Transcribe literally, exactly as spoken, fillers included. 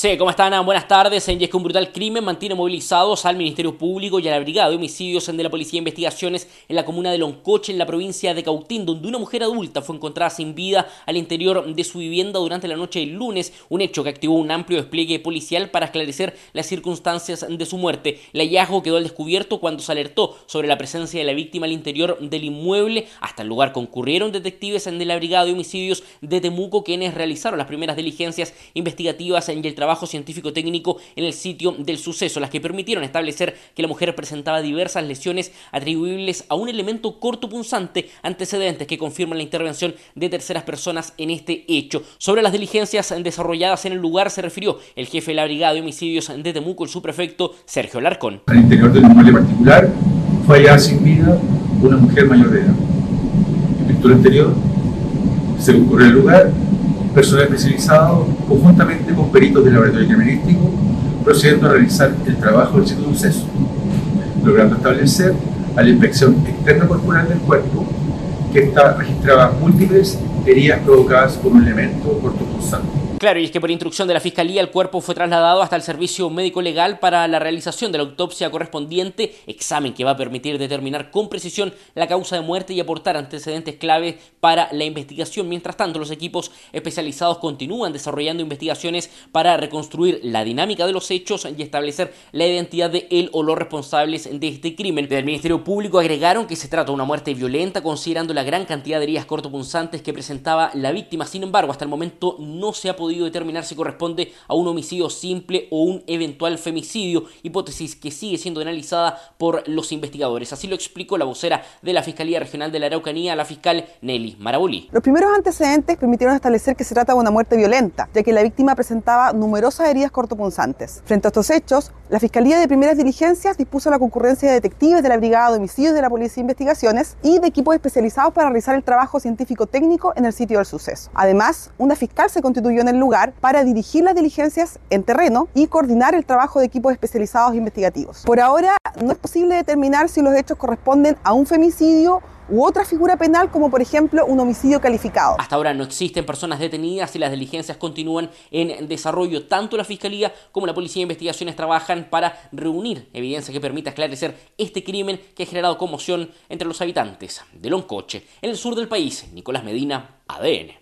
Sí, ¿cómo están? Buenas tardes. Y es que un brutal crimen mantiene movilizados al Ministerio Público y a la Brigada de Homicidios de la Policía de Investigaciones en la comuna de Loncoche, en la provincia de Cautín, donde una mujer adulta fue encontrada sin vida al interior de su vivienda durante la noche del lunes, un hecho que activó un amplio despliegue policial para esclarecer las circunstancias de su muerte. El hallazgo quedó al descubierto cuando se alertó sobre la presencia de la víctima al interior del inmueble. Hasta el lugar concurrieron detectives de la Brigada de Homicidios de Temuco, quienes realizaron las primeras diligencias investigativas y el trabajo científico-técnico en el sitio del suceso, las que permitieron establecer que la mujer presentaba diversas lesiones atribuibles a un elemento cortopunzante, antecedentes que confirman la intervención de terceras personas en este hecho. Sobre las diligencias desarrolladas en el lugar se refirió el jefe de la Brigada de Homicidios de Temuco, el subprefecto Sergio Larcón. Al interior del inmueble particular fue hallada sin vida una mujer mayor de edad. En virtud anterior se concurrió el lugar, personal especializado, conjuntamente con peritos del laboratorio criminalístico, procediendo a realizar el trabajo del sitio de suceso, logrando establecer a la inspección externa corporal del cuerpo que esta registraba múltiples heridas provocadas por un elemento cortopunzante. Claro, y es que por instrucción de la Fiscalía el cuerpo fue trasladado hasta el servicio médico legal para la realización de la autopsia correspondiente, examen que va a permitir determinar con precisión la causa de muerte y aportar antecedentes clave para la investigación. Mientras tanto, los equipos especializados continúan desarrollando investigaciones para reconstruir la dinámica de los hechos y establecer la identidad de él o los responsables de este crimen. Desde el Ministerio Público agregaron que se trata de una muerte violenta, considerando la gran cantidad de heridas cortopunzantes que presentaba la víctima. Sin embargo, hasta el momento no se ha podido determinar si corresponde a un homicidio simple o un eventual femicidio, hipótesis que sigue siendo analizada por los investigadores. Así lo explicó la vocera de la Fiscalía Regional de la Araucanía, la fiscal Nelly Marabolí. Los primeros antecedentes permitieron establecer que se trata de una muerte violenta, ya que la víctima presentaba numerosas heridas cortopunzantes. Frente a estos hechos, la Fiscalía de Primeras Diligencias dispuso la concurrencia de detectives de la Brigada de Homicidios de la Policía de Investigaciones y de equipos especializados para realizar el trabajo científico-técnico en el sitio del suceso. Además, una fiscal se constituyó en el lugar para dirigir las diligencias en terreno y coordinar el trabajo de equipos especializados investigativos. Por ahora, no es posible determinar si los hechos corresponden a un femicidio u otra figura penal, como por ejemplo un homicidio calificado. Hasta ahora no existen personas detenidas y las diligencias continúan en desarrollo. Tanto la Fiscalía como la Policía de Investigaciones trabajan para reunir evidencia que permita esclarecer este crimen que ha generado conmoción entre los habitantes de Loncoche. En el sur del país, Nicolás Medina, A D N.